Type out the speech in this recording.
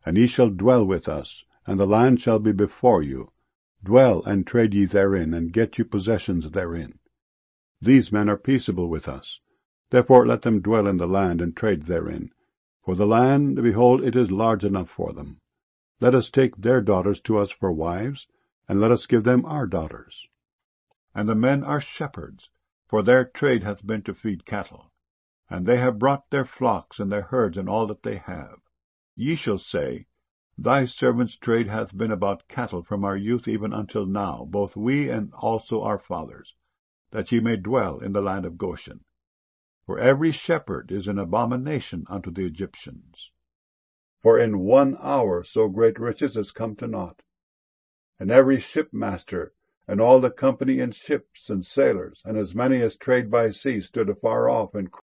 And ye shall dwell with us, and the land shall be before you. Dwell and trade ye therein, and get you possessions therein. These men are peaceable with us. Therefore let them dwell in the land, and trade therein. For the land, behold, it is large enough for them. Let us take their daughters to us for wives, and let us give them our daughters. And the men are shepherds, for their trade hath been to feed cattle. And they have brought their flocks and their herds and all that they have. Ye shall say, Thy servant's trade hath been about cattle from our youth even until now, both we and also our fathers, that ye may dwell in the land of Goshen. For every shepherd is an abomination unto the Egyptians. For in 1 hour so great riches is come to naught. And every shipmaster, and all the company in ships and sailors, and as many as trade by sea, stood afar off, and